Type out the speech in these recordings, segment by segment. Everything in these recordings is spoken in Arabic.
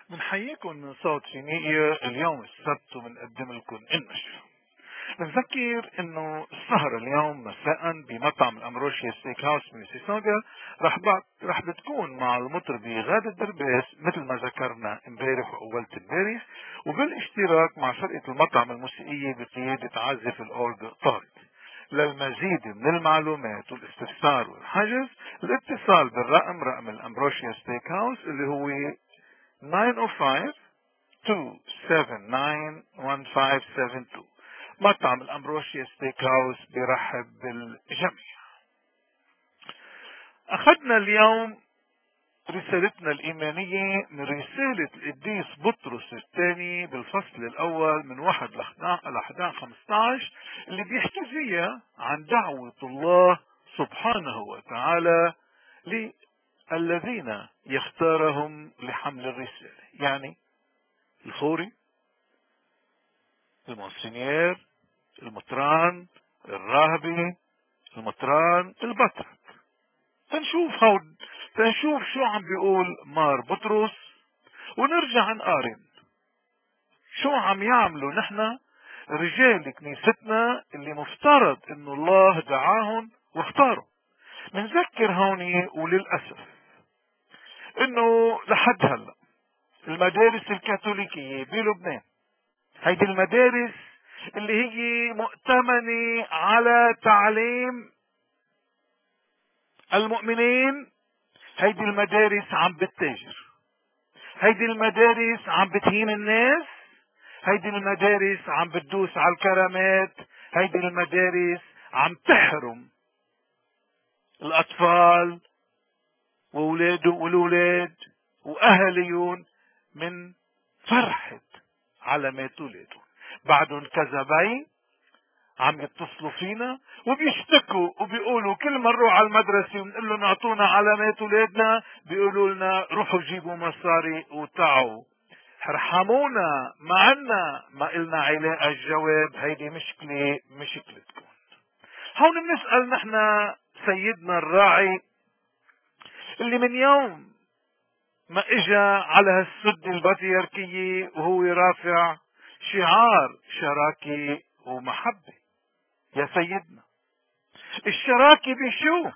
بنحييكم من صوت فينيقيا اليوم السبت وبنقدم لكم النشرة. بنذكر انه السهرة اليوم مساء بمطعم الامروشيا ستيك هاوس من سيسوغا رح بتكون مع المطربة غادة دربيس مثل ما ذكرنا امبارح واولت امبارح، وبالاشتراك مع فرقة المطعم الموسيقية بقيادة عازف الاورج طارق. للمزيد من المعلومات والاستفسار والحجز الاتصال بالرقم رقم الامبروشيا ستيك هاوس اللي هو 905-279-1572. مطعم الأمبروشيا ستيك هاوس بيرحب بالجميع. أخذنا اليوم رسالتنا الإيمانية من رسالة القديس بطرس الثاني بالفصل الأول من 1 ل 11-15 اللي بيحكي فيها عن دعوة الله سبحانه وتعالى للذين يختارهم لحمل الرسالة، يعني الخوري، المونسينير، المطران، الراهبي، المطران، البطرك. تنشوف شو عم بيقول مار بطرس، ونرجع نقارن شو عم يعملوا نحن رجال كنيستنا اللي مفترض انه الله دعاهم واختاروا. منذكر هوني وللأسف انه لحد هلأ المدارس الكاثوليكية بلبنان، هيدي المدارس اللي هي مؤتمنة على تعليم المؤمنين، هيدي المدارس عم بتتاجر، هيدي المدارس عم بتهين الناس، هيدي المدارس عم بتدوس على الكرامات، هيدي المدارس عم تحرم الأطفال والولاد وأهليون من فرحة علامات ولادهم. بعدهم كذبين عم يتصلوا فينا وبيشتكوا وبيقولوا كل ما نروح على المدرسة ونقول لهم اعطونا علامات ولادنا بيقولوا لنا روحوا جيبوا مصاري وتعوا. ارحمونا، ما إلنا علاقة. الجواب هيدي مشكلتكم. هون بنسأل نحن سيدنا الراعي اللي من يوم ما اجا على هالسد البطريركية وهو رافع شعار شراكة ومحبة. يا سيدنا، الشراكة بشو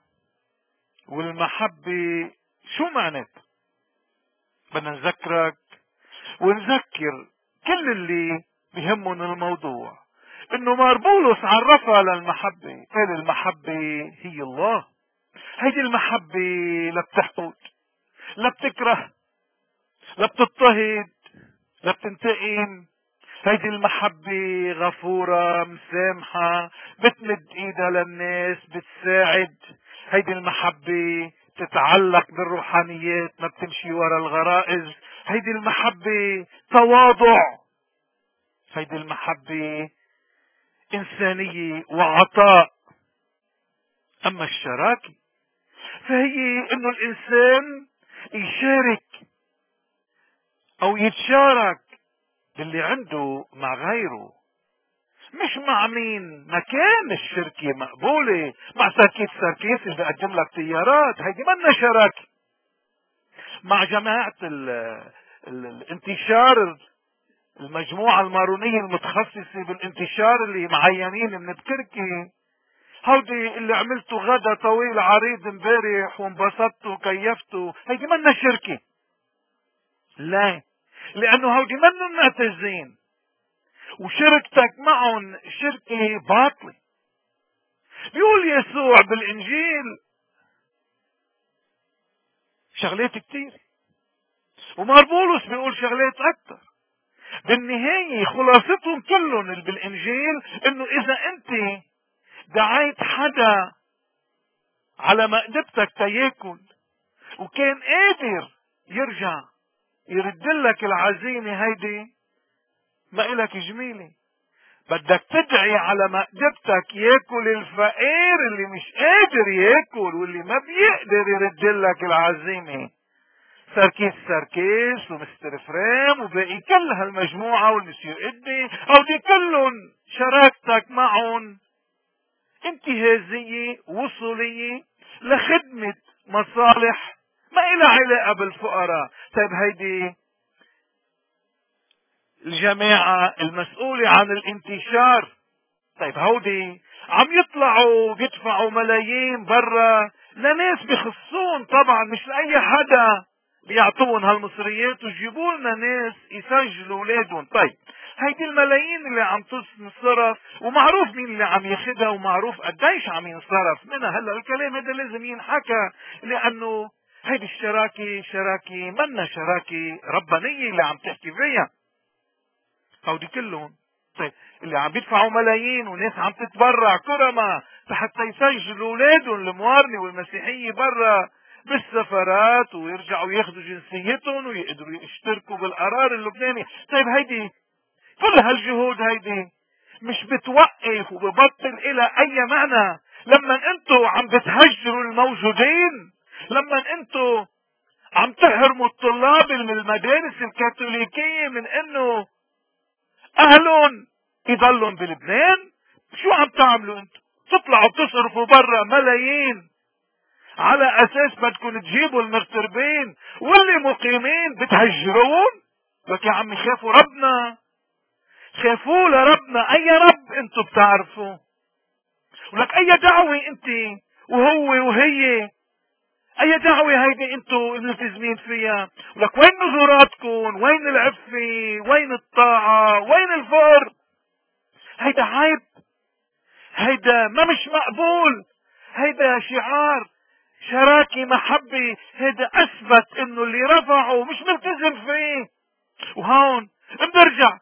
والمحبة شو معناتها؟ بدنا نذكرك ونذكر كل اللي بيهمهم الموضوع انه مار بولس عرفها للمحبة، قال المحبة هي الله. هيدي المحبة لا بتحقد، لا بتكره، لا بتضطهد، لا بتنتقم. هيدي المحبة غفورة مسامحة، بتمد ايدها للناس، بتساعد. هيدي المحبة تتعلق بالروحانيات، ما بتمشي ورا الغرائز. هيدي المحبة تواضع. هيدي المحبة إنسانية وعطاء. أما الشراكة فهي إنه الإنسان يشارك أو يتشارك باللي عنده مع غيره، مش مع مين. ما كان الشركة مقبولة مع سركيس اللي بقدم لك طيارات، هيدي منا شراكة. مع جماعة الانتشار، المجموعة المارونية المتخصصة بالانتشار اللي معينين من بتركي، هودي اللي عملتوا غدا طويل عريض امبارح وانبسطتوا وكيفتوا، هيدي منا شركة. لا، لانه هودي منهم معتزين، وشركتك معهم شركة باطلة. بيقول يسوع بالانجيل شغلات كتير، ومار بولس بيقول شغلات اكتر. بالنهاية خلاصتهم كلهم بالانجيل انه اذا انت دعيت حدا على مائدتك تياكل وكان قادر يرجع يرد لك العزيمة، هيدي ما إلك جميلة. بدك تدعي على مائدتك ياكل الفقير اللي مش قادر ياكل واللي ما بيقدر يرد لك العزيمة. سركيس ومستر فريم وباقي كل هالمجموعة والمسيو ادي، او دي كلهم شراكتك معهم انتهازية وصولية لخدمة مصالح ما إلها علاقة بالفقراء. طيب هيدي الجماعة المسؤولة عن الانتشار. طيب هودي عم يطلعوا بيدفعوا ملايين برا لناس بخصون، طبعا مش لأي حدا، بيعطوهم هالمصريات ويجيبوا لنا ناس يسجلوا اولادهم. طيب هيدي الملايين اللي عم تنصرف ومعروف مين اللي عم ياخدها ومعروف قديش عم ينصرف منها. هلا الكلام هذا لازم ينحكى، لانه هيدي الشراكة شراكة منا شراكة ربانية اللي عم تحكي فيها. هودي كلهم طيب اللي عم بيدفعوا ملايين وناس عم تتبرع كرمة حتى يسجلوا اولادهم الموارنة والمسيحية برا بالسفارات ويرجعوا ياخذوا جنسيتهم ويقدروا يشتركوا بالقرار اللبناني. طيب هيدي كل هالجهود هيدي مش بتوقف وببطل الى اي معنى لما انتوا عم بتهجروا الموجودين، لما انتوا عم تحرموا الطلاب من المدارس الكاثوليكية من انه اهلهم يضلون بلبنان. شو عم تعملوا انتوا؟ تطلعوا بتصرفوا برا ملايين على اساس بدكم تجيبوا المغتربين واللي مقيمين بتهجرون. لك يا عمي خافوا ربنا، خافوا لربنا. اي رب انتوا بتعرفوا؟ ولك اي دعوة انت وهو وهي، اي دعوة هيدي انتوا ملتزمين فيها؟ ولك وين نذوراتكم؟ وين العفة؟ وين الطاعة؟ وين الفر؟ هيدا عيب، هيدا ما مش مقبول، هيدا شعار شراكة محبة، هيدا اثبت انه اللي رفعه مش ملتزم فيه. وهون بنرجع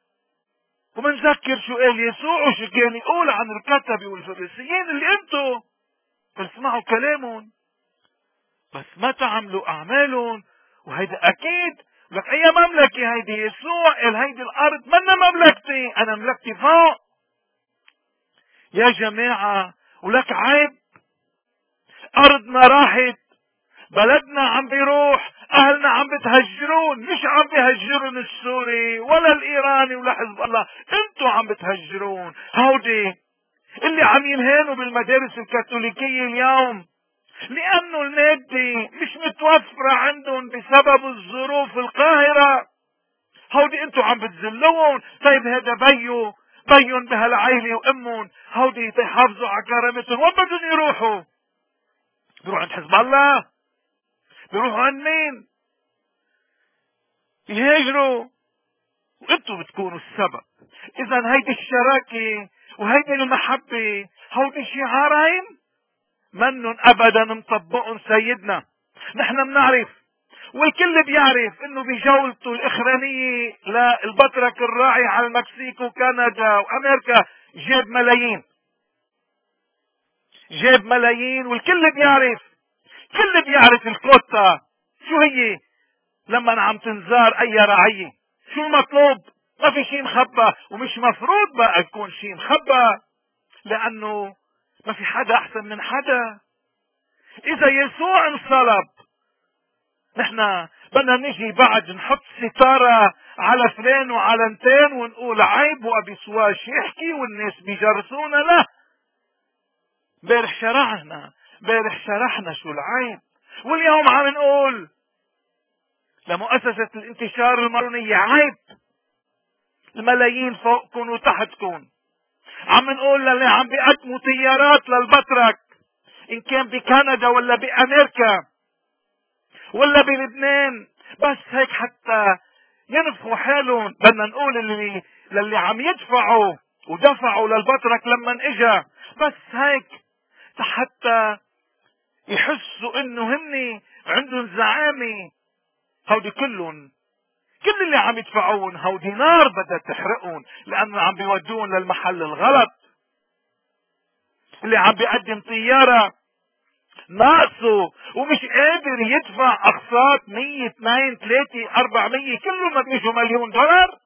ومنذكر شو قال يسوع وشو كان يقول عن الكتبة والفريسيين اللي انتوا بتسمعوا كلامهم بس ما تعملوا اعمالهم. وهيدا اكيد لك اي مملكة هيدي؟ يسوع قال هيدي الارض منا مملكتي، انا مملكتي فوق. يا جماعة ولك عيب، ارضنا راحت، بلدنا عم بيروح، اهلنا عم بتهجرون، مش عم بيهجرون السوري ولا الايراني ولا حزب الله، انتوا عم بتهجرون. هودي اللي عم ينهانوا بالمدارس الكاثوليكية اليوم لانه المادة مش متوفرة عندهم بسبب الظروف القاهرة، هودي انتوا عم بتذلوهم. طيب هذا بيون بهالعيلة وامهم هودي تحافظوا على كرامتهم، وين بدهم يروحوا؟ بيروحوا عند حزب الله؟ بيروحوا عند مين؟ يهاجروا، وانتوا بتكونوا السبب. اذا هيدي الشراكة وهيدي المحبة هودي شعارين منن ابدا مطبقهم سيدنا. نحن بنعرف والكل بيعرف انه بجولته الاخرانية للبطرك الراعي على المكسيك وكندا وامريكا جاب ملايين، جاب ملايين. والكل بيعرف، كل بيعرف الكوتا شو هي لما عم تنزار اي رعية، شو المطلوب. ما في شيء مخبى، ومش مفروض بقى يكون شيء مخبى، لانه ما في حدا احسن من حدا. اذا يسوع انصلب نحن بدنا نجي بعد نحط ستارة على فلان وعلى انتين ونقول عيب وابي سواش يحكي والناس بيجرسونا؟ لا، بارح شرحنا شو العيب، واليوم عم نقول لمؤسسة الانتشار المارونية عيب، الملايين فوقكم وتحتكم. عم نقول للي عم بيقدموا طيارات للبطرك ان كان بكندا ولا بامريكا ولا بلبنان بس هيك حتى ينفخوا حالهم، بدنا نقول للي عم يدفعوا ودفعوا للبطرك لما اجا بس هيك حتى يحسوا انه هن عندهم زعامة. هودي كلهم، كل اللي عم يدفعون هودي نار بدها تحرقهم، لانه عم بيودون للمحل الغلط. اللي عم بيقدم طيارة ناقصه ومش قادر يدفع اقساط 100 2 3 400 كله ما بيجوا $1,000,000.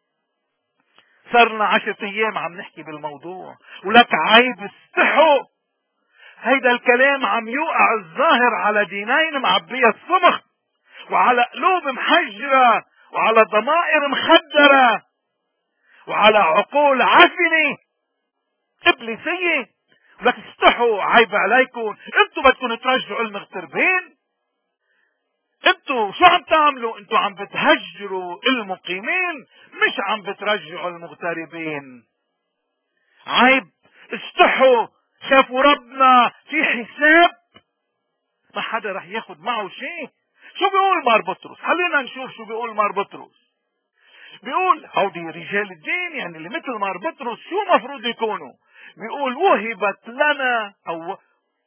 صرنا 10 ايام عم نحكي بالموضوع، ولك عيب استحوا. هيدا الكلام عم يوقع الظاهر على دينين معبية الصمخ، وعلى قلوب محجرة، وعلى ضمائر مخدرة، وعلى عقول عفنة ابليسية. ولك استحوا، عيب عليكم، انتوا بدكم ترجعوا المغتربين، انتوا شو عم تعملوا؟ انتوا عم بتهجروا المقيمين، مش عم بترجعوا المغتربين. عيب، استحوا، شافوا ربنا في حساب، ما حدا رح ياخد معه شيء. شو بيقول مار بطرس؟ خلينا نشوف شو بيقول مار بطرس. بيقول هودي رجال الدين، يعني اللي مثل مار بطرس شو مفروض يكونوا؟ بيقول وهبت لنا او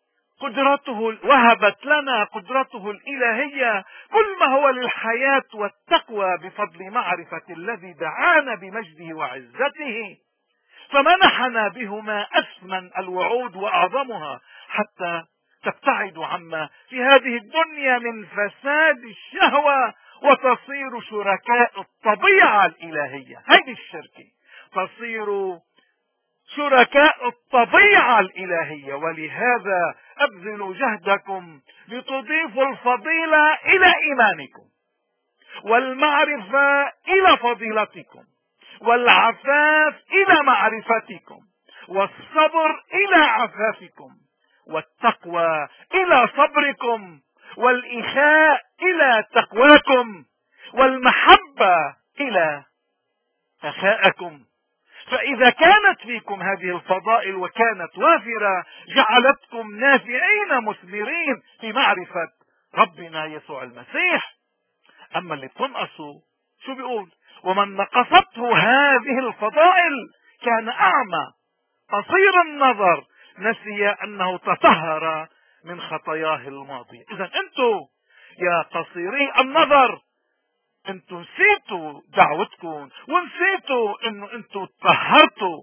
وهبت لنا قدرته الإلهية كل ما هو للحياة والتقوى بفضل معرفة الذي دعانا بمجده وعزته، فمنحنا بهما أثمن الوعود وأعظمها، حتى تبتعدوا عما في هذه الدنيا من فساد الشهوة وتصيروا شركاء الطبيعة الإلهية. هذه الشركة، تصيروا شركاء الطبيعة الإلهية. ولهذا أبذلوا جهدكم لتضيفوا الفضيلة إلى إيمانكم، والمعرفة إلى فضيلتكم، والعفاف إلى معرفتكم، والصبر إلى عفافكم، والتقوى إلى صبركم، والإخاء إلى تقواكم، والمحبة إلى أخاءكم. فإذا كانت فيكم هذه الفضائل وكانت وافرة، جعلتكم نافعين مثمرين في معرفة ربنا يسوع المسيح. أما اللي بتنقصوا، شو بيقول؟ ومن نقصته هذه الفضائل كان أعمى قصير النظر، نسي أنه تطهر من خطاياه الماضية. إذا أنتوا يا قصيري النظر، انتوا نسيتوا دعوتكم، ونسيتوا انه انتوا تطهرتوا.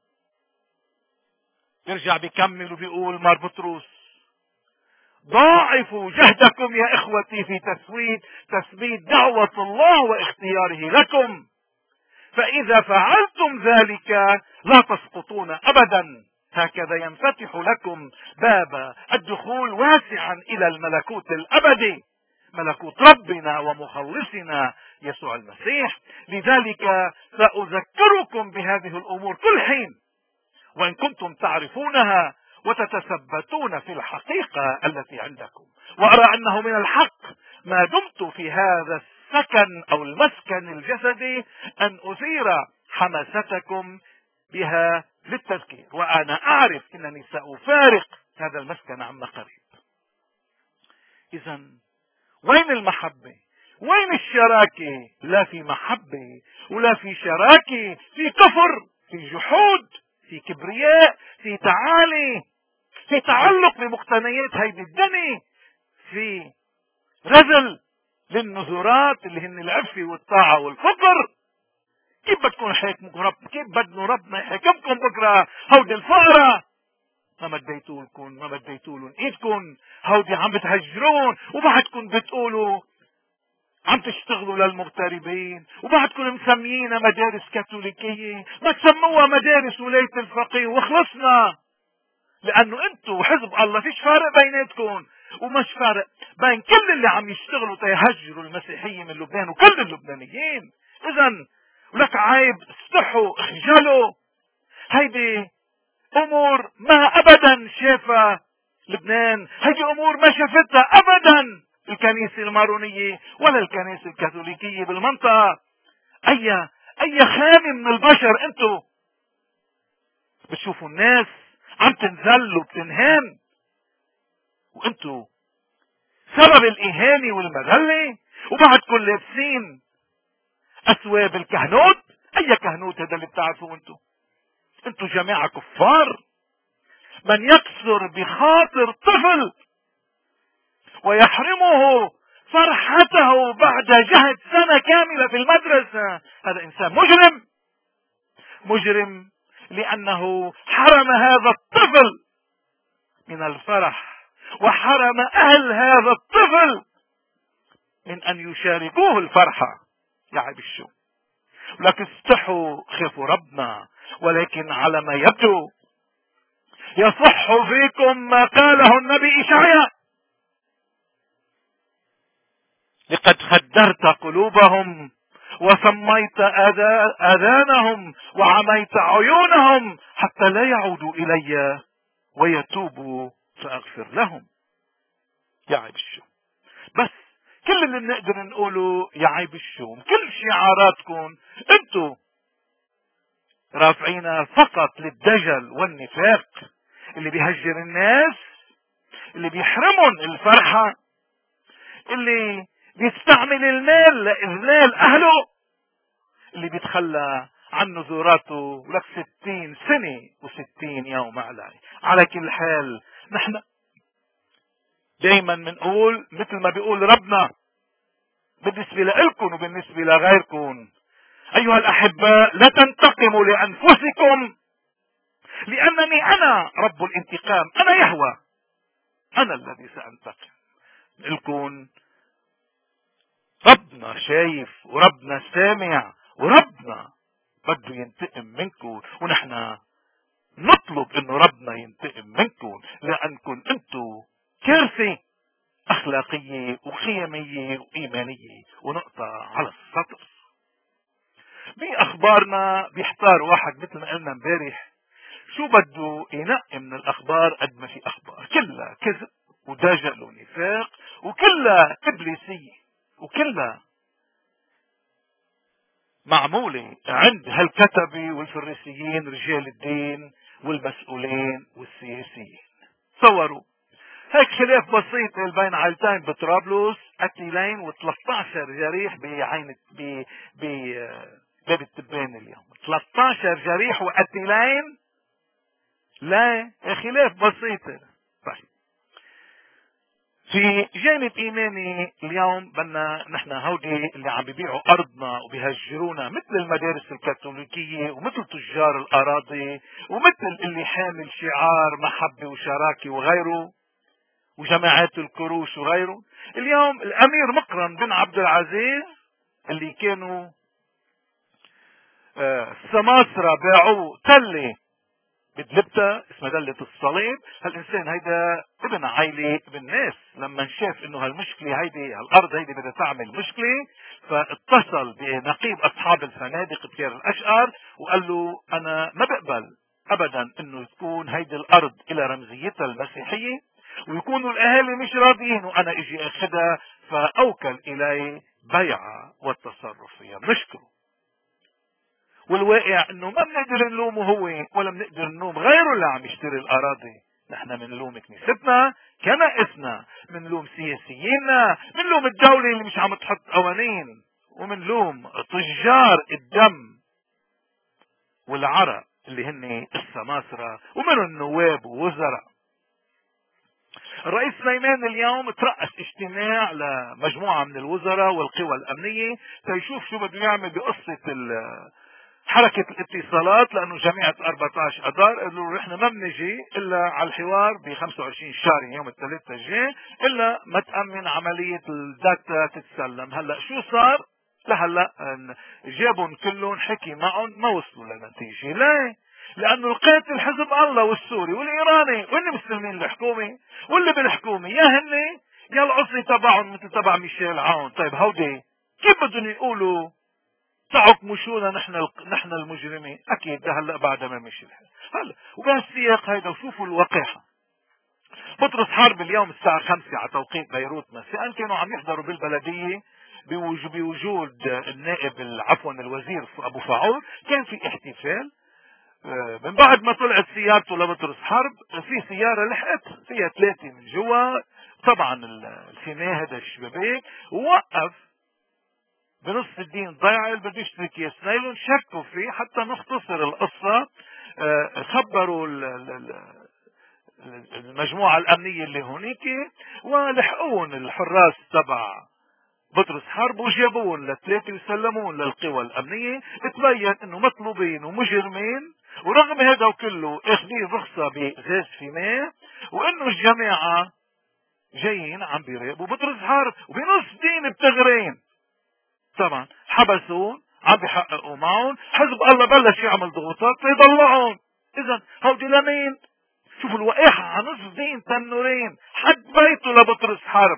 يرجع بيكمل وبيقول مار بطرس ضاعفوا جهدكم يا اخوتي في تثبيت دعوة الله واختياره لكم، فاذا فعلتم ذلك لا تسقطون ابدا. هكذا ينفتح لكم باب الدخول واسعا الى الملكوت الابدي، ملكوت ربنا ومخلصنا يسوع المسيح. لذلك سأذكركم بهذه الأمور كل حين، وإن كنتم تعرفونها وتتثبتون في الحقيقة التي عندكم. وأرى أنه من الحق ما دمت في هذا السكن أو المسكن الجسدي أن أثير حماستكم بها للتذكير، وأنا أعرف أنني سأفارق هذا المسكن عما قريب. إذا وين المحبة؟ وين الشراكة؟ لا في محبة ولا في شراكة، في كفر، في جحود، في كبرياء، في تعالي، في تعلق بمقتنيات هيدي الدنيا، في رذل للنذورات اللي هن العفة والطاعة والفقر. كيف بدكم يحاكمكم كيف بدنا ربنا يحاكمكم بكرة؟ هودي الفقراء ما مديتولن ايدكم، هودي عم بتهجرون، وبعدكم بتقولوا عم تشتغلوا للمغتربين، وبعدكم مسميينها مدارس كاثوليكية. ما تسموها مدارس ولاية الفقيه وخلصنا، لانه انتوا حزب الله فيش فارق بيناتكم، ومش فارق بين كل اللي عم يشتغلوا تيهجروا المسيحية من لبنان وكل اللبنانيين. اذا لك عيب، استحوا، اخجلوا. هيدي امور ما ابدا شافها لبنان، هيدي امور ما شافتها ابدا الكنيسة المارونية ولا الكنيسة الكاثوليكية بالمنطقة. اي خامة من البشر انتو بتشوفوا الناس عم تنزل وبتنهان، وانتو سبب الاهانة والمذلة، وبعدكم لابسين اثواب الكهنوت. اي كهنوت هذا اللي بتعرفوه انتو جماعة كفار. من يكسر بخاطر طفل ويحرمه فرحته بعد جهد سنة كاملة في المدرسة، هذا انسان مجرم، لانه حرم هذا الطفل من الفرح، وحرم اهل هذا الطفل من ان يشاركوه الفرحة. يا عيب الشو. لكن استحوا، خافوا ربنا. ولكن على ما يبدو يصح فيكم ما قاله النبي إشعياء: لقد خدرت قلوبهم وسميت آذانهم وعميت عيونهم حتى لا يعودوا إلي ويتوبوا فأغفر لهم. يا عيب الشو. بس كل اللي بنقدر نقوله يا عيب الشوم، كل شعاراتكم انتو رافعينها فقط للدجل والنفاق اللي بيهجر الناس، اللي بيحرمهم الفرحة، اللي بيستعمل المال لإذلال أهله، اللي بيتخلى عن نذوراته لك 60 سنة و60 يوم على كل حال نحن دايما بنقول مثل ما بيقول ربنا بالنسبة لكم وبالنسبة لغيركم: أيها الأحباء لا تنتقموا لأنفسكم لأنني أنا رب الانتقام، أنا يهوه، أنا الذي سأنتقم لكم. ربنا شايف وربنا سامع وربنا بده ينتقم منكم، ونحن نطلب انه ربنا ينتقم منكم لانكم انتم كارثة اخلاقية وقيمية وايمانية. ونقطة على السطر. باخبارنا بيحتار واحد مثل ما قلنا امبارح شو بده ينقي من الاخبار قد ما في اخبار كلها كذب ودجل ونفاق وكلها ابليسية وكلها معمولة عند هالكتبة والفريسيين رجال الدين والمسؤولين والسياسيين. تصوروا هيك خلاف بسيط بين عائلتين بطرابلس، قتيلين و13 جريح بعين بباب التبان اليوم. 13 جريح وقتيلين، لا خلاف بسيط. طيب في جانب ايماني اليوم بدنا نحن هودي اللي عم بيبيعوا ارضنا وبيهجرونا مثل المدارس الكاثوليكيه ومثل تجار الاراضي ومثل اللي حامل شعار محبه وشراكه وغيره وجماعات الكروش وغيره. اليوم الامير مقرن بن عبد العزيز اللي كانوا السماسرة باعوه تله بدلبتها اسمها دلة الصليب. هالانسان هيدا ابن عائلة ابن ناس، لما شاف انه هالمشكلة هيدي هالارض هيدي بدها تعمل مشكلة فاتصل بنقيب اصحاب الفنادق بكير الاشقر وقال له انا ما بقبل ابدا انه تكون هيدي الارض الى رمزيتها المسيحية ويكونوا الاهالي مش راضيين وانا اجي اخدها، فاوكل الي بيعها والتصرف فيها. بنشكره. والواقع انه ما بنقدر نلومه هو ولا بنقدر نلوم غيره اللي عم يشتري الاراضي. نحن بنلوم كنيستنا كنائسنا، بنلوم سياسييننا، بنلوم الدولة اللي مش عم تحط قوانين، وبنلوم تجار الدم والعرق اللي هن السماسرة ومنهم النواب ووزراء. الرئيس سليمان اليوم ترأس اجتماع لمجموعة من الوزراء والقوى الامنية تيشوف شو بده يعمل بقصة حركة الاتصالات، لانه جميع 14 اذار قالوا له احنا ما بنجي الا على الحوار ب 25 شهر يوم الثلاثاء الجاي الا ما تأمن عملية الداتا تتسلم. هلا شو صار؟ لهلا جابهم كلهم حكي معهم ما وصلوا لنتيجة. ليه؟ لانه القاتل حزب الله والسوري والايراني والمسلمين الحكومة واللي بالحكومة يا هن يا العصي تبعهم مثل تبع ميشيل عون. طيب هودي كيف بدهم يقولوا تعكمشونا نحن المجرمين؟ اكيد ده هلا بعد ما مشي الحال. هلا وبهالسياق هيدا وشوفوا الوقاحة. بطرس حرب اليوم الساعة 5 على توقيت بيروت مساء كانوا عم يحضروا بالبلدية بوجود النائب عفوا الوزير ابو فاعول. كان في احتفال. من بعد ما طلعت سيارته لبطرس حرب في سيارة لحقت فيها 3 من جوا، طبعا الفينيه هذا الشبابيك، ووقف بنص الدين ضيع بده يشتري كيس نايلون. شكوا فيه حتى نختصر القصة. خبروا المجموعة الامنية اللي هونيك ولحقون الحراس تبع بطرس حرب وجابوهم للثلاثة وسلموهم للقوى الامنية. تبين انه مطلوبين ومجرمين، ورغم هذا وكله اخذين رخصة بغاز فيماء، وانه الجماعة جايين عم بيراقبوا بطرس حرب وبنص دين بتغرين. طبعا حبسون عم بيحققوا معهم. حزب الله بلش يعمل ضغوطات ليطلعهم. اذا هودي لمين؟ شوفوا الوقاحة على نصف دين تنورين حد بيته لبطرس حرب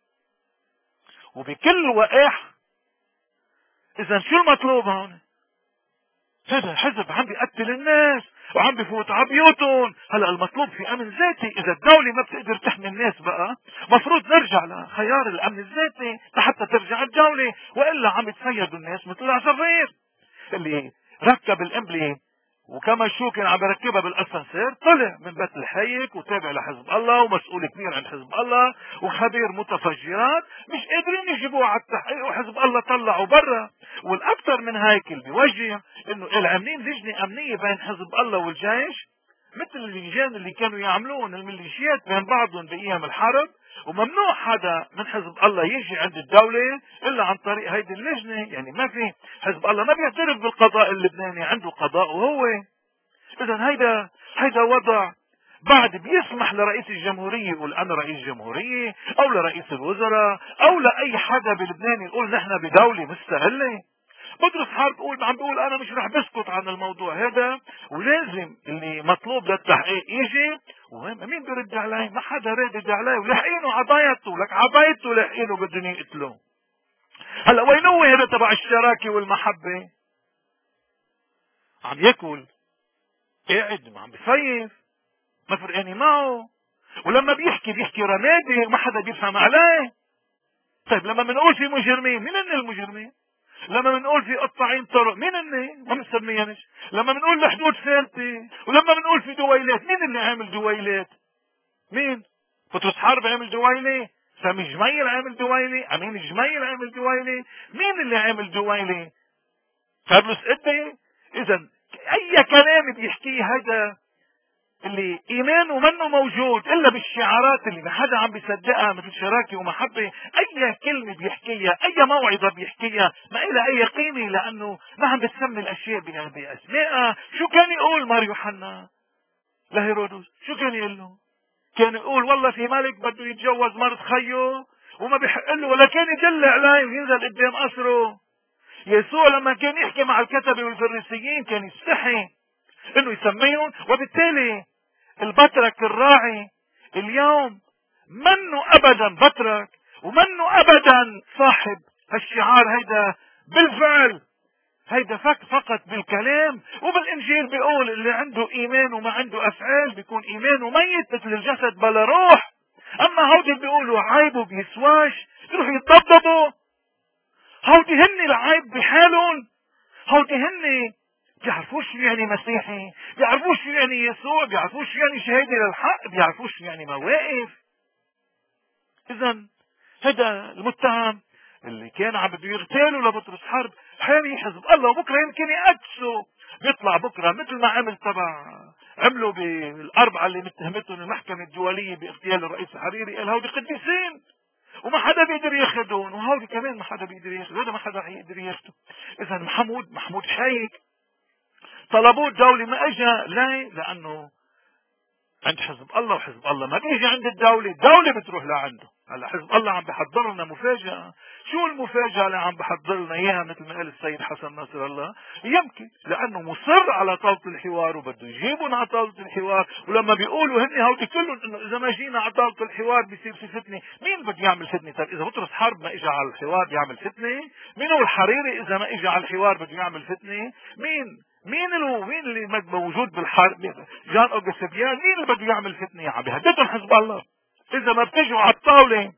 وبكل وقاحة. اذا شو المطلوب هون؟ هذا حزب عم بيقتل الناس وعم بفوت على بيوتهم. هلا المطلوب في امن ذاتي. اذا الدولة ما بتقدر تحمي الناس بقى مفروض نرجع لخيار الامن الذاتي لحتى ترجع الدولة، والا عم يتصيدوا الناس مثل العصافير. اللي ركب الامبلي وكما شو كان عم بركبها بالاسانسير طلع من بيت الحيك وتابع لحزب الله ومسؤول كبير عن حزب الله وخبير متفجرات، مش قادرين يجيبوه على التحقيق وحزب الله طلعوا برا. والاكثر من هيك اللي بيوجه انه العاملين لجنه امنيه بين حزب الله والجيش مثل اللجان اللي كانوا يعملون الميليشيات بين بعضهم بايام الحرب، وممنوع حدا من حزب الله يجي عند الدولة الا عن طريق هيدي اللجنة. يعني ما في حزب الله ما بيعترف بالقضاء اللبناني، عنده قضاء وهو. اذا هيدا وضع بعد بيسمح لرئيس الجمهورية يقول انا رئيس جمهورية، او لرئيس الوزراء، او لاي حدا بلبنان يقول نحن بدولة مستقلة. بطرس حرب عم بيقول انا مش رح بسكت عن الموضوع هذا، ولازم اللي مطلوب للتحقيق يجي. مين بيرد عليه؟ ما حدا راد عليه، ولحقينه عبايته لك عبايته لاحقينه بدهم يقتلوه. هلا وين هو هذا تبع الشراكة والمحبة؟ عم ياكل قاعد ما عم بيصيف، ما فرقاني معه. ولما بيحكي رمادي وما حدا بيفهم عليه. طيب لما بنقول في مجرمين، مين هن المجرمين؟ لما بنقول في قطاعين طرق، مين هن؟ ما بنسميهنش. لما بنقول الحدود ثابتة، ولما بنقول في دويلات، مين اللي عامل دويلات؟ مين؟ بطرس حرب عامل دويلة؟ سامي جميل عامل دويلة؟ امين جميل عامل دويلة؟ مين اللي عامل دويلة؟ كارلوس قدي؟ اذا اي كلام بيحكيه هذا اللي ايمانه منه موجود الا بالشعارات اللي ما حدا عم بيصدقها مثل شراكه ومحبه، اي كلمه بيحكيها، اي موعظه بيحكيها ما لها اي قيمه، لانه ما عم بتسمي الاشياء باسمائها. شو كان يقول مار يوحنا لهيرودس؟ شو كان يقول له؟ كان يقول والله في ملك بده يتجوز مرت خيه وما بيحق له، ولا كان يدل عليه وينزل قدام قصره. يسوع لما كان يحكي مع الكتبه والفريسيين كان يستحي انه يسميهم. وبالتالي البطرك الراعي اليوم منه ابدا بطرك ومنه ابدا صاحب هالشعار هيدا. بالفعل هيدا فقط بالكلام. وبالانجيل بيقول اللي عنده ايمان وما عنده افعال بيكون ايمانه ميت مثل الجسد بلا روح. اما هودي بيقولوا عيب وبيسواش يروحوا يتضبضبوا. هودي هن العيب بحالهم. هودي هن بيعرفوش شو يعني مسيحي، بيعرفوش شو يعني يسوع، بيعرفوش شو يعني شهادة للحق، بيعرفوش شو يعني مواقف. اذا هذا المتهم اللي كان عم بده يغتاله لبطرس حرب حامي حزب الله، وبكره يمكن يقدسه. بيطلع بكره مثل ما عملوا بالاربعه اللي متهمتهم المحكمه الدوليه باغتيال الرئيس الحريري، قال هودي قديسين وما حدا بيقدر ياخذهم، وهودي كمان ما حدا بيقدر ياخذ، هذا ما حدا يقدر ياخذه. اذا محمود حايك طلبوه الدولة ما اجى. ليه؟ لانه عند حزب الله، وحزب الله ما بيجي عند الدولة بتروح لعنده. هلا حزب الله عم بحضر لنا مفاجأة. شو المفاجأة اللي عم بحضر لنا اياها مثل ما قال السيد حسن ناصر الله؟ يمكن لانه مصر على طاولة الحوار وبده يجيبون على طاولة الحوار. ولما بيقولوا هن هودي كلهم انه اذا ما جينا على طاولة الحوار بيصير في فتنة. مين بده يعمل فتنة؟ طيب اذا بطرس حرب ما اجى على الحوار يعمل فتنة، مين هو الحريري اذا ما اجى على الحوار بده يعمل فتنة؟ مين اللي موجود بالحرب؟ جان اوغسبيان. مين اللي بده يعمل فتنة؟ عم بيهددهم حزب الله. اذا ما بتجوا على الطاولة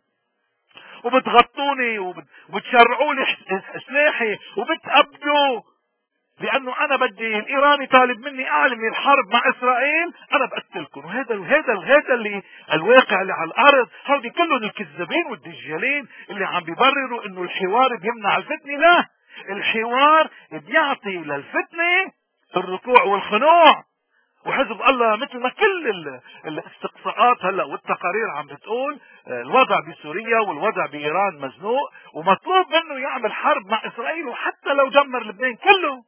وبتغطوني وبتشرعوا لي سلاحي وبتقبضوا لانه انا بدي الايراني طالب مني اعلن الحرب مع اسرائيل، انا بقتلكم. وهذا اللي الواقع اللي على الارض. هودي كلهم الكذابين والدجالين اللي عم بيبرروا انه الحوار بيمنع الفتنه. لا، الحوار بيعطي للفتنه الركوع والخنوع. وحزب الله مثل ما كل الاستقصاءات هلا والتقارير عم بتقول الوضع بسوريا والوضع بايران مزنوق، ومطلوب منه يعمل حرب مع اسرائيل وحتى لو دمر لبنان كله.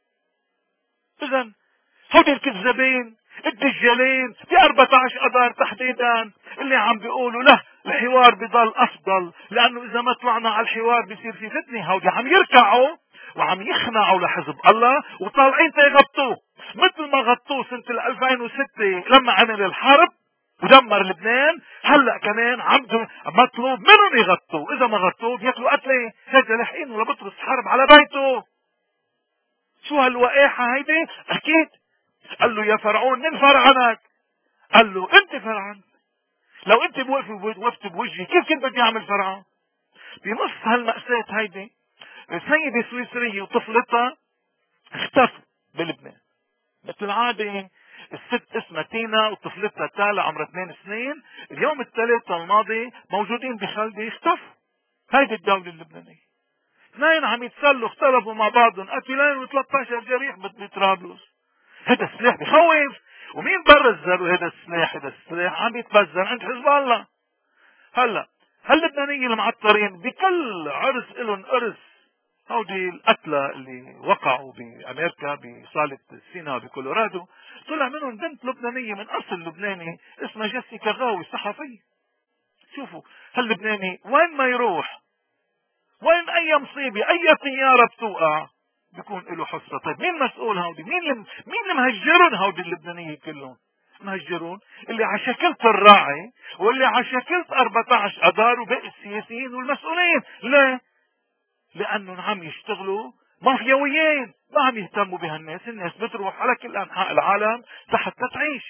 اذا هودي الكذابين الدجالين في 14 اذار تحديدا اللي عم بيقولوا له الحوار بضل افضل لانه اذا ما طلعنا على الحوار بيصير في فتنه، هودي عم يركعوا وعم يخنعوا لحزب الله وطالعين تيغطوه مثل ما غطوه سنة 2006 لما عمل الحرب ودمر لبنان. هلا كمان مطلوب منهم يغطوه، اذا ما غطوه بياكلوا قتله. هذا لحقينه لبطرس حرب على بيته. شو هالوقاحة هيدي؟ اكيد قال له يا فرعون من فرعنك؟ قال له انت فرعون. لو انت وقفت بوجهي كيف كنت بدي اعمل فرعون؟ بنص هالمأساة هيدي سيدة سويسرية وطفلتها اختفوا بلبنان. مثل العادة الست اسمها تينا وطفلتها تالا عمرها 2 سنين، اليوم الثلاثاء الماضي موجودين بخلدي اختفوا. هيدي الدولة اللبنانية. اثنين عم يتسلوا اختلفوا مع بعضهم، قتلين و13 جريح بطرابلس. هذا السلاح بخوف. ومين برز هذا السلاح؟ هذا السلاح عم يتبذر عند حزب الله. هلا هاللبنانيين المعطرين بكل عرس لهم قرص، هودي القتلى اللي وقعوا بامريكا بصالة سينا بكولورادو، طلع منهم بنت لبنانية من اصل لبناني اسمها جيسيكا غاوي صحفية. شوفوا هاللبناني وين ما يروح، وين اي مصيبة اي طيارة بتوقع بيكون له حصة. طيب مين مسؤول هودي؟ مين اللي مهجرون هودي اللبنانية كلهم؟ مهجرون اللي على شكلة الراعي واللي على شكلة 14 اذار وباقي السياسيين والمسؤولين. ليه؟ لانهم عم يشتغلوا مافياويين، ما عم يهتموا بهالناس. الناس بتروح على كل انحاء العالم حتى تعيش.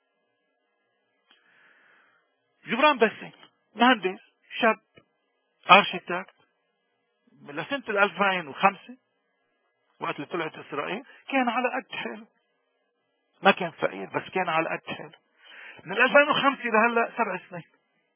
جبران باسم مهندس شاب ارشيتكت لسنة 2005 وقت اللي طلعت اسرائيل كان على قد حاله، ما كان فقير بس كان على قد حاله. من 2005 لهلا 7 سنين.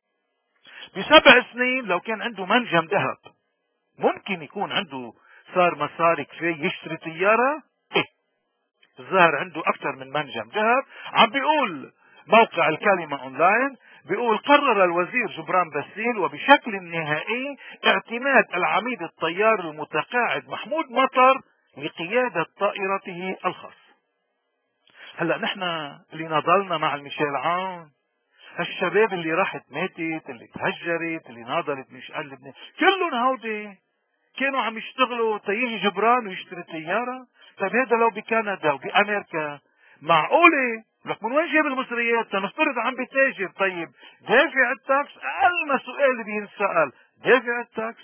ب7 سنين لو كان عنده منجم ذهب ممكن يكون عنده صار مصاري كفاية يشتري طيارة. ايه الظاهر عنده اكثر من منجم ذهب. عم بيقول موقع الكلمة اونلاين، بيقول قرر الوزير جبران باسيل وبشكل نهائي اعتماد العميد الطيار المتقاعد محمود مطر لقيادة طائرته الخاصة. هلا نحن اللي نضلنا مع الميشيل عون، هالشباب اللي راحت ماتت، اللي تهجرت، اللي ناضلت من شأن لبنان، كلهم هودي كانوا عم يشتغلوا تيجي جبران ويشتري طيارة. طيب هذا لو بكندا وبأمريكا معقولة؟ لك من وين جايب المصريات؟ نفترض عم بتاجر. طيب دافع التاكس، أقل ما سؤال بينسأل دافع التاكس.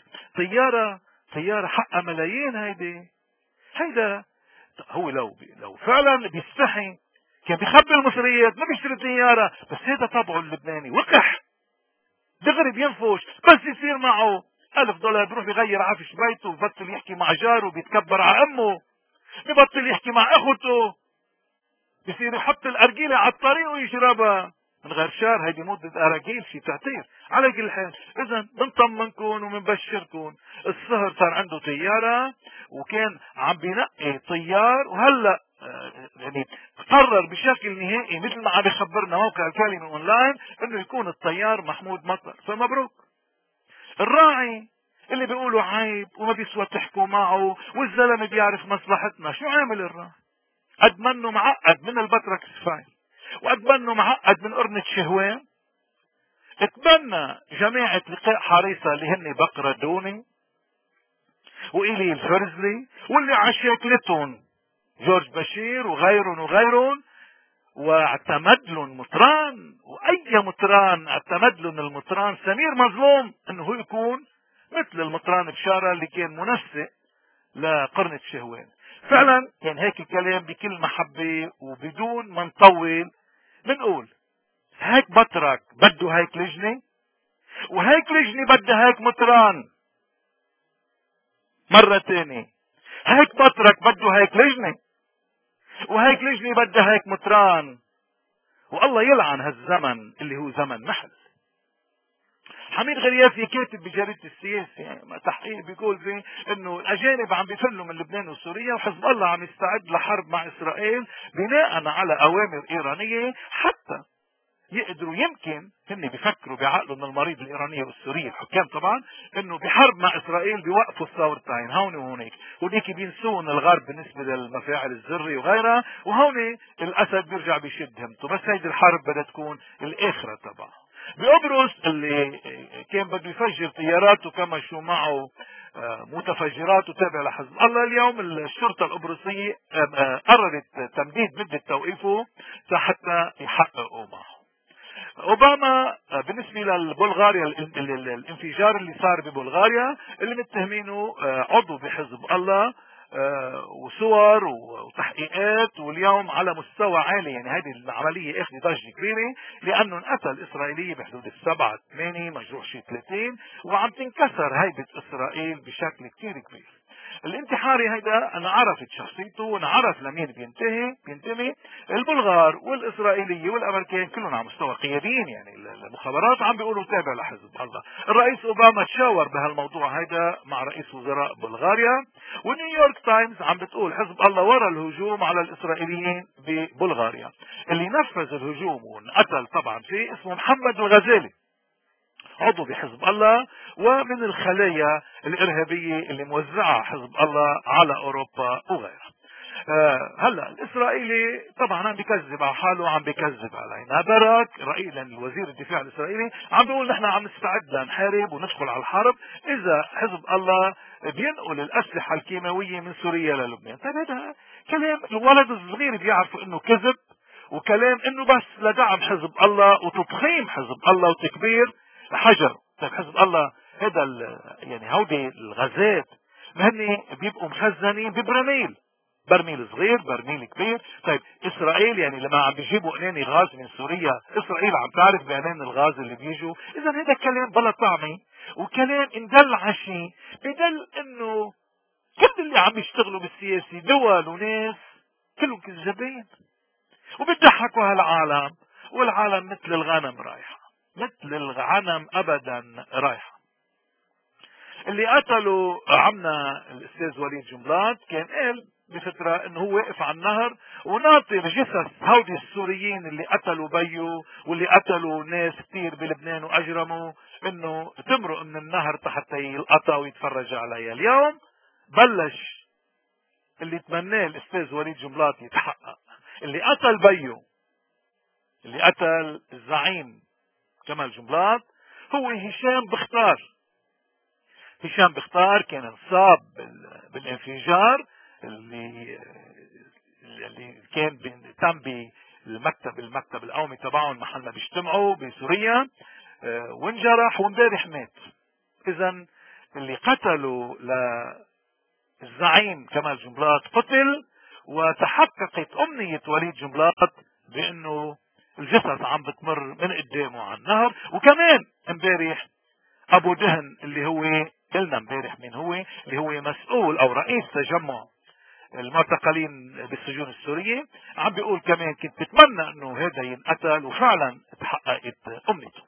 طيارة حقها ملايين. هيدا هو لو فعلا بيستحي كان بيخبي المصريات ما بيشتري طيارة. بس هذا طبعه اللبناني وقح دغري بينفش. بس يصير معه $1000 بيروح يغير عفش بيته، ببطل يحكي مع جاره، بيتكبر على امه، ببطل يحكي مع اخته، بصير يحط الارجيلة على الطريق ويشربها من غير شار. هيدي مدة اراجيل شي تعطير. على كل حال اذا بنطمنكم وبنبشركم، الصهر صار عنده طيارة وكان عم بينقي طيار، وهلا يعني قرر بشكل نهائي مثل ما عم بيخبرنا موقع الكلمة اونلاين انه يكون الطيار محمود مطر. فمبروك. الراعي اللي بيقولوا عيب وما بيسوى تحكوا معه والزلمه بيعرف مصلحتنا، شو عامل الراعي؟ قد منه معقد من البطرك سفايل، وقد منه معقد من قرنة شهوان. اتبنى جماعة لقاء حريصة اللي هن بقرة دوني وإيلي الفرزلي، واللي على شكلتهم جورج بشير وغيرهم واعتمد لهم مطران. واي مطران اعتمد لهم المطران سمير مظلوم انه هو يكون مثل المطران بشارة اللي كان منسق لقرنة شهوان. فعلا كان هيك الكلام بكل محبة وبدون ما نطول. بنقول هيك بطرك بده هيك لجنة، وهيك لجنة بدها هيك مطران. مرة تانية هيك بطرك بده هيك لجنة، وهيك لجنة بدها هيك مطران. والله يلعن هالزمن اللي هو زمن محل. حميد غريافي كاتب بجريدة السياسة تحقيق بيقول فيه انه الاجانب عم بيفلوا من لبنان وسوريا، وحزب الله عم يستعد لحرب مع اسرائيل بناء على اوامر ايرانية، حتى يقدروا يمكن هن بيفكروا بعقلهم المريض الايرانية والسورية الحكام طبعا انه بحرب مع اسرائيل بيوقفوا الثورتين هون وهونيك. هونيك بينسون الغرب بالنسبة للمفاعل الذرية وغيرها، وهون الاسد بيرجع بيشد همته. بس هيدي الحرب بدها تكون الاخرة تبعها. بقبرص اللي كان بده يفجر طياراته كما شو معه متفجرات وتابع لحزب الله، اليوم الشرطة القبرصية قررت تمديد مدة توقيفه حتى يحققوا معه. اوباما بالنسبة لبلغاريا الانفجار اللي صار ببلغاريا اللي متهمينه عضو بحزب الله وصور وتحقيقات، واليوم على مستوى عالي. يعني هذه العملية اخذ ضجة كبيرة لانه انقتل اسرائيلي بحدود 7-8، مجروح شي 30، وعم تنكسر هيبة اسرائيل بشكل كتير كبير. الانتحاري هيدا انا عرفت شخصيته وانا عرف لمين بينتمي. البلغار والاسرائيلية والامريكان كلهم على مستوى قياديين، يعني المخابرات عم بيقولوا تابع لحزب الله. الرئيس اوباما تشاور بهالموضوع هيدا مع رئيس وزراء بلغاريا، ونيويورك تايمز عم بتقول حزب الله ورا الهجوم على الاسرائيليين ببلغاريا. اللي نفذ الهجوم وانقتل طبعا فيه اسمه محمد الغزالي، عضو بحزب الله ومن الخلايا الإرهابية اللي موزعها حزب الله على أوروبا وغيرها. هلا الإسرائيلي طبعا عم بيكذب على حاله وعم بيكذب علينا. باراك رئيس الوزير الدفاع الإسرائيلي عم بيقول نحن عم نستعد لنحارب وندخل على الحرب إذا حزب الله بينقل الأسلحة الكيماوية من سوريا للبنان. طيب هذا كلام الولد الصغير بيعرفوا إنه كذب، وكلام إنه بس لدعم حزب الله وتضخيم حزب الله وتكبير حجر. طيب حزب الله هذا يعني هودي الغازات هن بيبقوا مخزنين برميل صغير برميل كبير. طيب اسرائيل يعني لما عم بيجيبوا قناني غاز من سوريا، اسرائيل عم تعرف بقنان الغاز اللي بيجوا. اذا هذا كلام بلا طعمه، وكلام ان دل على شيء بدل انه كل اللي عم يشتغلوا بالسياسة دول وناس كلهم كذابين وبيضحكوا هالعالم، والعالم مثل الغنم رايحه، مثل الغنم ابدا رايحه. اللي قتلوا عمنا الاستاذ وليد جنبلاط كان قال بفترة انه هو واقف على النهر وناطر جثث هودي السوريين اللي قتلوا بيو واللي قتلوا ناس كتير بلبنان واجرموا، انه تمرق من النهر حتى يلقطها ويتفرج عليها. اليوم بلش اللي تمناه الاستاذ وليد جنبلاط يتحقق. اللي قتل بيو، اللي قتل الزعيم كمال جنبلاط هو هشام بختار كان انصاب بالانفجار اللي كان تم بالمكتب القومي تبعهم محل ما بيجتمعوا بسوريا، وانجرح وامبارح مات. اذا اللي قتلوا للزعيم كمال جنبلاط قتل، وتحققت امنية وليد جنبلاط بانه الجثث عم بتمر من قدامه على النهر. وكمان امبارح ابو دهن اللي هو قلنا امبارح مين هو، اللي هو مسؤول او رئيس تجمع المعتقلين بالسجون السورية، عم بيقول كمان كنت بتمنى انه هذا ينقتل، وفعلا تحققت امنيته.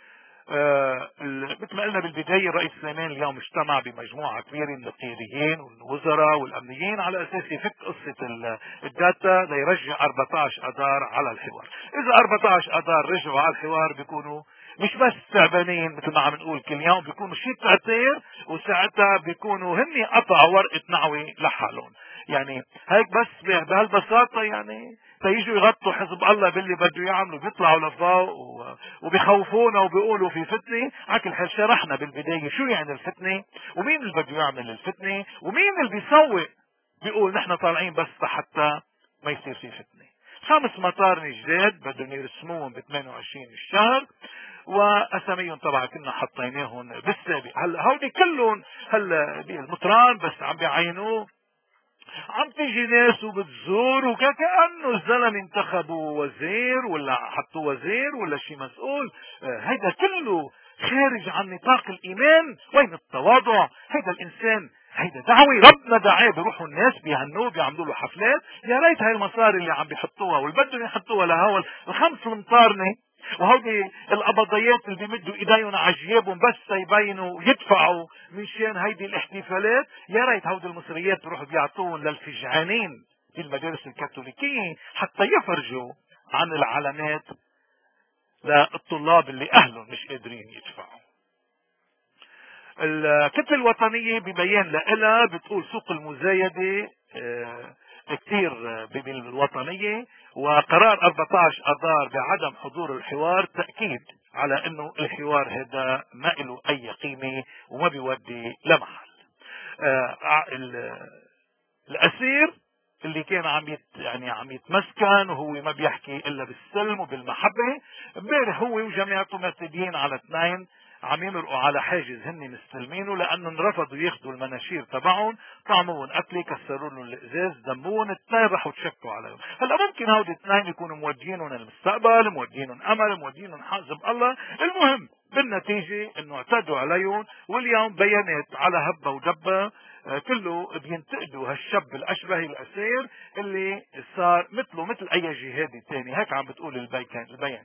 مثل ما قلنا بالبداية الرئيس سليمان اليوم اجتمع بمجموعة كبيرة من القياديين والوزراء والامنيين على اساس يفك قصة الداتا ليرجع 14 اذار على الحوار. اذا 14 اذار رجعوا على الحوار بيكونوا مش بس تعبانين مثل ما عم نقول كل يوم، بيكونوا شيء تعتير، وساعتها بيكونوا هني قطعوا ورقة نعوي لحالهم. يعني هيك بس بهالبساطة يعني تيجوا يغطوا حزب الله باللي بده يعملوا، بيطلعوا لفوق وبيخوفونا وبيقولوا في فتنة. على كل حال شرحنا بالبداية شو يعني الفتنة، ومين اللي بده يعمل الفتنة، ومين اللي بيسوق بيقول نحن طالعين بس حتى ما يصير في فتنة. 5 مطار جداد بدهم يرسموهم ب 28 الشهر، واساميهم طبعا كنا حطيناهم بالسابق. هلا هودي كلهم هلا المطران بس عم بيعينوه، عم تيجي ناس وبتزور وكأنه الزلمه انتخبوا وزير ولا حطوا وزير ولا شيء مسؤول. هيدا كله خارج عن نطاق الايمان. وين التواضع؟ هيدا الانسان هيدا دعوة ربنا دعاه، بيروحوا الناس بيهنوه بيعملوا له حفلات. يا ريت هاي المصاري اللي عم بيحطوها واللي بدهم يحطوها لهول ال5 المطارنه وهودي القبضيات اللي بيمدوا ايديهم على جيابهم بس يبينوا يدفعوا من شان هيدي الاحتفالات، يا ريت هودي المصريات بيروحوا بيعطوهم للفجعانين في المدارس الكاثوليكيه حتى يفرجوا عن العلامات للطلاب اللي اهلهم مش قادرين يدفعوا. الكتلة الوطنية ببيان لها بتقول سوق المزايدة كتير بالوطنية، وقرار 14 اذار بعدم حضور الحوار تأكيد على انه الحوار هذا ما له اي قيمة وما بيودي لمحل. الاسير اللي كان عم يتمسكن وهو ما بيحكي الا بالسلم وبالمحبة، امبارح هو وجماعته مرتدين على 2 عم يمرقوا على حاجز هن مستلمينه، لانهم رفضوا ياخذوا المناشير تبعهم، طعموهم قتلة، كسروا لهم الازاز، دموهم، اثنين راحوا تشكوا عليهم. هلا ممكن هودي الاثنين يكونوا مودينهم المستقبل، مودينهم امل، مودينهم حزب الله، المهم بالنتيجة انه اعتدوا عليهم، واليوم بيانات على هبة ودبة كله بينتقدوا هالشاب الاشبهي الاسير اللي صار مثله مثل اي جهادي تاني. هيك عم بتقول البيان.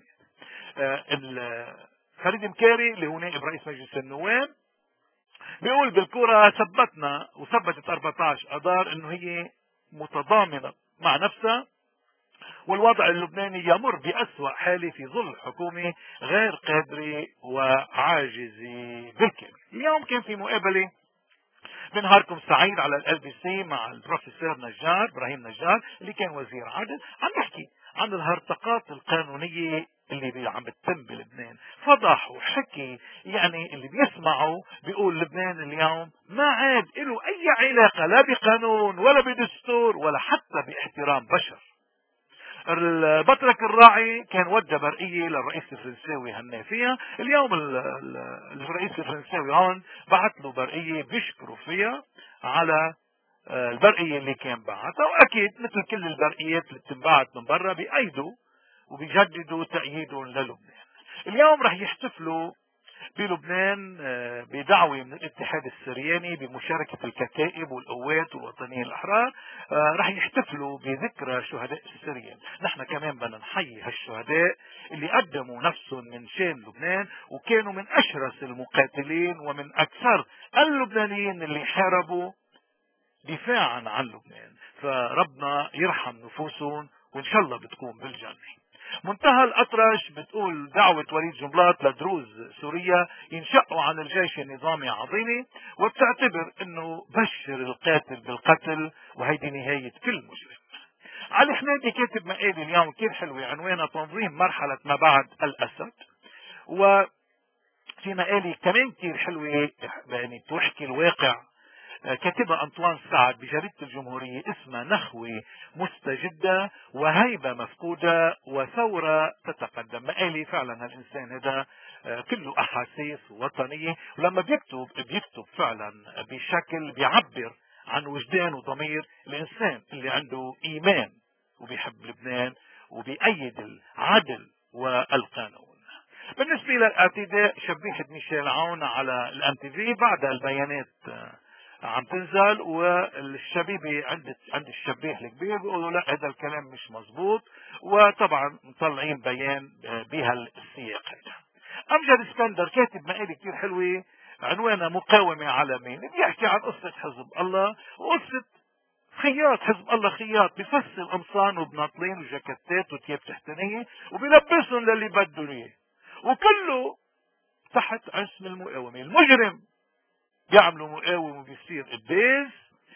فريد مكاري اللي هو نائب رئيس مجلس النواب بيقول بالكرة ثبتنا وثبتت 14 اذار انه هي متضامنة مع نفسها، والوضع اللبناني يمر بأسوأ حالة في ظل حكومة غير قادرة وعاجزة بالكامل. اليوم كان في مقابلة بنهاركم سعيد على LBC مع البروفيسور نجار ابراهيم نجار اللي كان وزير عدل، عم يحكي عن الهرطقات القانونية اللي عم بتتم بلبنان. فضح وحكي، يعني اللي بيسمعوا بيقول لبنان اليوم ما عاد له اي علاقة لا بقانون ولا بدستور ولا حتى باحترام بشر. البطرك الراعي كان وجه برقية للرئيس الفرنساوي هالنافية. اليوم الرئيس الفرنساوي هون بعت له برقية بيشكروا فيها على البرقية اللي كان بعتها، واكيد مثل كل البرقيات اللي بتنبعت من برا بيأيدوا وبيجددوا تأييدهم للبنان. اليوم رح يحتفلوا بلبنان بدعوة من الاتحاد السرياني بمشاركة الكتائب والقوات والوطنيين الأحرار، رح يحتفلوا بذكرى شهداء السريان. نحن كمان بدنا نحيي هالشهداء اللي قدموا نفسهم من شان لبنان، وكانوا من أشرس المقاتلين ومن أكثر اللبنانيين اللي حاربوا دفاعا عن لبنان. فربنا يرحم نفوسهم وإن شاء الله بتكون بالجنة. منتهى الأطرش بتقول دعوة وليد جنبلاط لدروز سوريا ينشقوا عن الجيش النظامي عظيمة، وبتعتبر انه بشر القاتل بالقتل وهيدي نهاية كل مجرم. علي حميدي كاتب مقالة اليوم كثير حلوة عنوانها تنظيم مرحلة ما بعد الأسد، وفي مقالة كمان كثير حلوة يعني بتحكي الواقع كاتبها أنطوان سعد بجريدة الجمهورية، اسمها نخوة مستجدة وهيبة مفقودة وثورة تتقدم. مقالي فعلا هالإنسان هذا كله أحاسيس وطنية، ولما بيكتب فعلا بشكل بيعبر عن وجدان وضمير الإنسان اللي عنده إيمان وبيحب لبنان وبيأيد العدل والقانون. بالنسبة للاعتداء شبيحة ميشيل عون على الMTV بعد البيانات عم تنزل، والشبيبة عند الشبيح الكبير بيقولوا لا هذا الكلام مش مزبوط، وطبعا مطلعين بيان بهالسياق هذا. امجد اسكندر كاتب مقالة كتير حلوة عنوانها مقاومة على مين، بيحكي عن قصة حزب الله وقصة خياط حزب الله، خياط بفصل قمصان وبناطلين وجاكيتات وتياب تحتانية وبيلبسهم للي بدهم اياه، وكله تحت اسم المقاومة. المجرم بيعملوا مقاومة وبيصير قديس،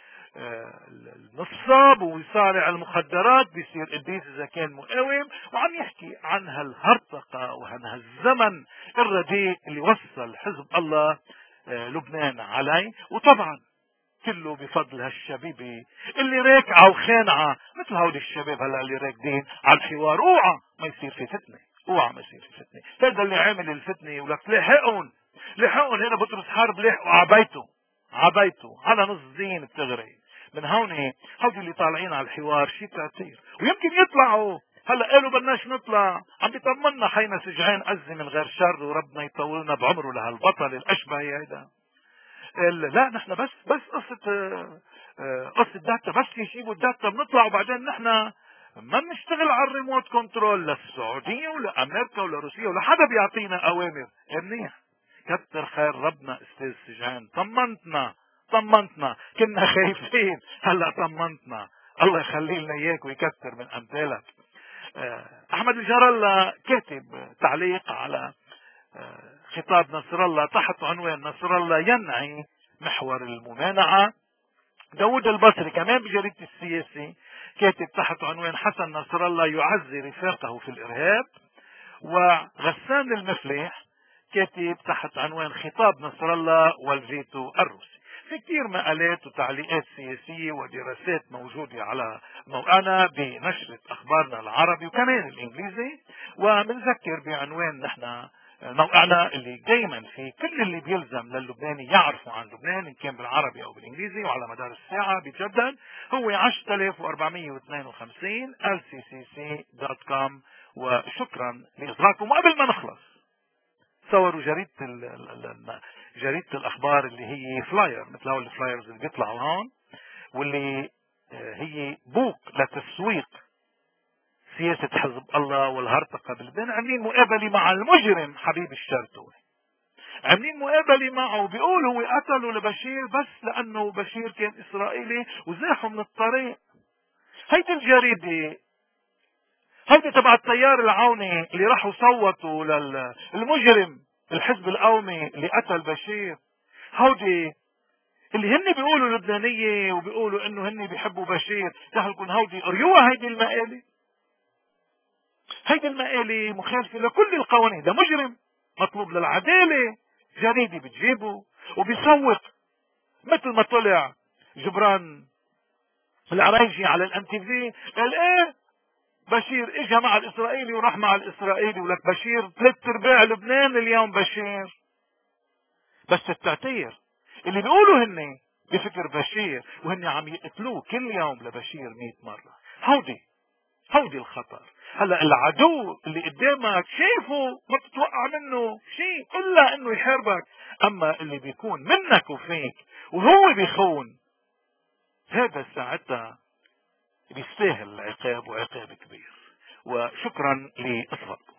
النصاب ويصارع المخدرات بيصير قديس اذا كان مقاوم. وعم يحكي عن هالهرطقة وعن هالزمن الرديء اللي وصل حزب الله لبنان عليه، وطبعا كله بفضل هالشبيبة اللي راكعة وخانعة مثل هول الشباب هلا اللي راكدين على الحوار. اوعى ما يصير في فتنة، اوعى ما يصير في فتنة. هذا اللي عامل الفتنة ولك لحقهم هنا بطرس حرب لحقوا عبيته على نص دين بتغري. من هون هودي اللي طالعين على الحوار شي تعتير، ويمكن يطلعوا هلا قالوا بدناش نطلع، عم بيطمنا حينا سجعان أزي من غير شر وربنا يطولنا بعمره لهالبطل الاشبهي هيدا. لا نحن بس قصة داتا، بس يجيبوا الداتا بنطلع، وبعدين نحن ما بنشتغل على الريموت كنترول للسعودية ولا امريكا ولا روسيا ولا حدا بيعطينا اوامر. منيح، كتر خير ربنا استاذ سجعان، طمنتنا كنا خايفين هلا طمنتنا، الله يخلي لنا اياك ويكثر من امثالك. احمد الجار الله كاتب تعليق على خطاب نصر الله تحت عنوان نصر الله ينعي محور الممانعة. داود البصري كمان بجريدة السياسي كاتب تحت عنوان حسن نصر الله يعزي رفاقه في الإرهاب. وغسان المفلح كاتب تحت عنوان خطاب نصر الله والفيتو الروسي. في كثير مقالات وتعليقات سياسية ودراسات موجودة على موقعنا بنشرة أخبارنا العربي وكمان الإنجليزي. وبنذكر بعنوان نحن موقعنا اللي دايما في كل اللي بيلزم للبناني يعرفوا عن لبنان ان كان بالعربي او بالانجليزي وعلى مدار الساعة بيتجدد، هو 10452 lccc.com. وشكرا لإصغائكم. وقبل ما نخلص، صوروا جريدة الأخبار اللي هي فلاير، مثل هول الفلايرز اللي بيطلعوا هون، واللي هي بوق لتسويق سياسة حزب الله والهرطقة بلبنان. عاملين مقابلة مع المجرم حبيب الشرتوي، عاملين مقابلة معه، بيقول هو قتلوا لبشير بس لأنه بشير كان إسرائيلي وزاحوا من الطريق. هيدي الجريدة هيدي تبع التيار العوني اللي راحوا صوتوا للمجرم الحزب القومي اللي قتل بشير. هودي اللي هن بيقولوا لبنانية وبيقولوا انه هن بيحبوا بشير، تهلكن هودي قريوها. هيدي المقالة مخالفة لكل القوانين. ده مجرم مطلوب للعدالة. جريدة بتجيبه وبيسوق مثل ما طلع جبران العرايجي على الام تي في قال ايه بشير اجى مع الاسرائيلي وراح مع الاسرائيلي، ولك بشير 3/4 لبنان اليوم بشير. بس التعتير اللي بيقولوا هن بفكر بشير وهن عم يقتلوه كل يوم لبشير 100 مرة. هودي الخطر. هلا العدو اللي قدامك شايفه ما بتتوقع منه شيء الا انه يحاربك، اما اللي بيكون منك وفيك وهو بيخون، هذا ساعتها بيستاهل العقاب، وعقاب كبير. وشكرا لإصغائكم.